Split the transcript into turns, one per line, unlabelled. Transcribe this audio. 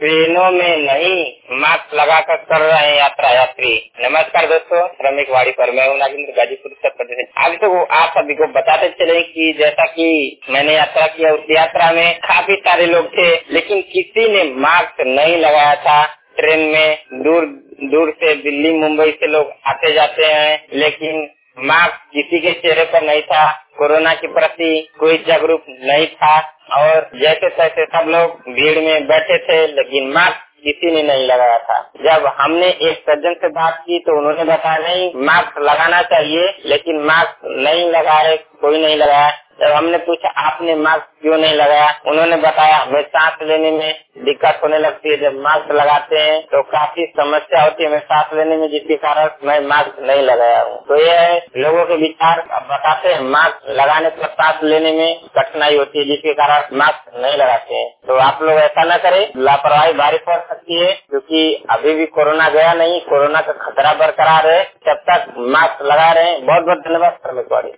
ट्रेनों में नहीं मास्क लगाकर कर रहे हैं यात्री। नमस्कार दोस्तों, श्रमिक वाड़ी पर मैं हूं नागेंद्र, गाजीपुर उत्तर प्रदेश। अभी तो आप सभी को बताते चले कि जैसा कि मैंने यात्रा किया, उस यात्रा में काफी सारे लोग थे, लेकिन किसी ने मास्क नहीं लगाया था। ट्रेन में दूर दूर से दिल्ली मुंबई से लोग आते जाते हैं, लेकिन मास्क किसी के चेहरे पर नहीं था। कोरोना के प्रति कोई जागरूक नहीं था और जैसे तैसे सब लोग भीड़ में बैठे थे, लेकिन मास्क किसी ने नहीं लगाया था। जब हमने एक सज्जन से बात की तो उन्होंने बताया नहीं, मास्क लगाना चाहिए, लेकिन मास्क नहीं लगाए, कोई नहीं लगाया। जब हमने पूछा आपने मास्क क्यों नहीं लगाया, उन्होंने बताया हमें सांस लेने में दिक्कत होने लगती है, जब मास्क लगाते हैं तो काफी समस्या होती है हमें सांस लेने में, जिसके कारण मैं मास्क नहीं लगाया हूँ। तो ये है लोगों के विचार। बताते हैं मास्क लगाने पर सांस लेने में कठिनाई होती है, जिसके कारण मास्क नहीं लगाते हैं। तो आप लोग ऐसा न करें, लापरवाही भारी पड़ सकती है, क्योंकि अभी भी कोरोना गया नहीं, कोरोना का खतरा बरकरार है। जब तक मास्क लगा रहे हैं। बहुत बहुत धन्यवाद।